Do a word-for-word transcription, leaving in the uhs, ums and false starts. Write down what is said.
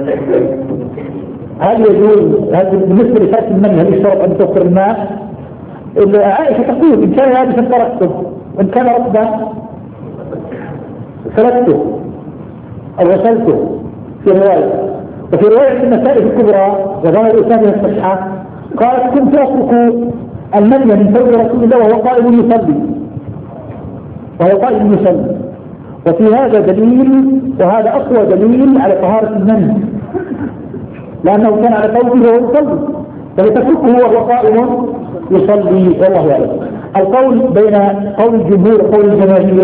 هل يجوز هذا بالنسبة لفرق المني هل يشترط أن توفر الماء؟ عائشة تقول إن كان يابسا تركته وإن كان رطبا سلكته أو غسلته في رواية. وفي رواية النسائي الكبرى وظاهر أسامة الصحيحة قالت كنت أترك المني من ثوب رسول الله وهو قائم يصلي وهو قائم يصلي. وفي هذا دليل وهذا أقوى دليل على طهارة المني لأنه كان على ثوبه وهو يصلي فلتتركه وهو قائم يصلي والله أعلم. القول بين قول الجمهور وقول الجماهير